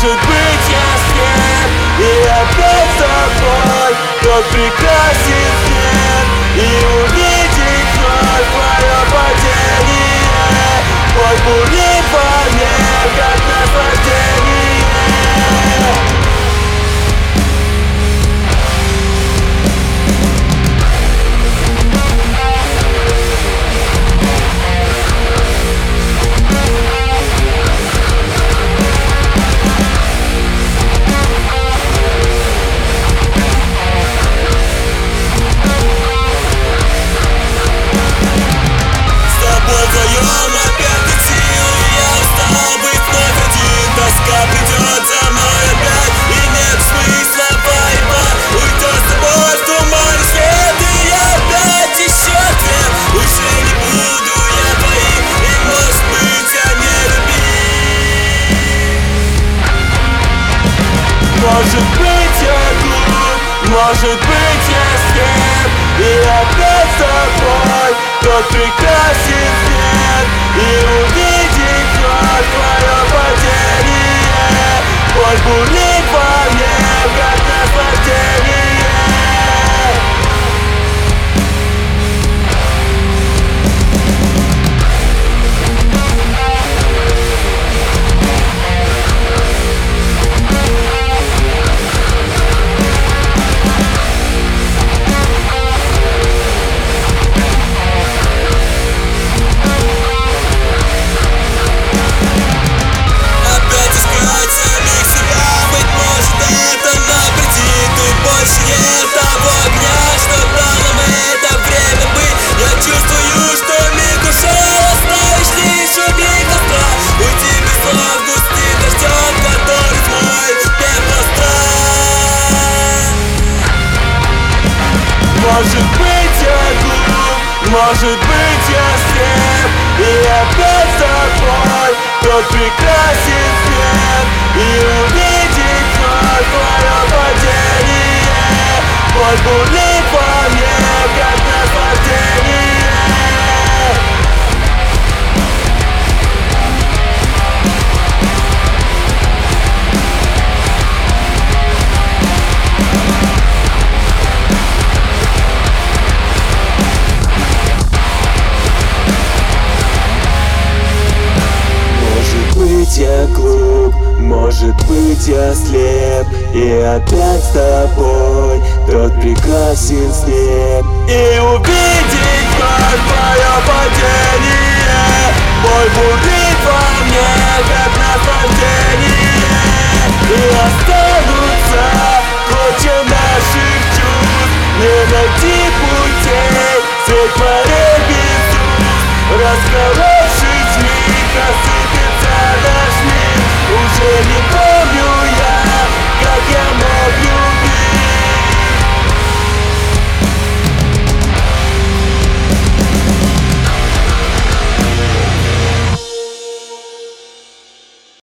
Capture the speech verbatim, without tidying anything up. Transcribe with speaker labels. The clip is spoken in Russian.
Speaker 1: Может быть, я слеп и опять с тобой. Тот прекрасен свет, и увидеть вновь твое падение. Боль бурлит во мне, как наслаждение. Может быть, я глуп, может быть, я слеп, и опять с тобой. Тот прекрасен свет, и увидеть вновь твое падение. Боль бурлит во мне, как наслаждение. Может быть, я глуп, может быть, я слеп, и опять с тобой. Тот прекрасен свет, и увидеть вновь твое падение. Боль бурлит во мне, как наслаждение. Я глуп, может быть, я слеп, и опять с тобой. Тот прекрасен свет, и увидеть вновь твое падение. Боль бурлит во мне, как наслаждение. И останутся клочья наших чувств. Не найти путей, свет морей без уст. Расколоть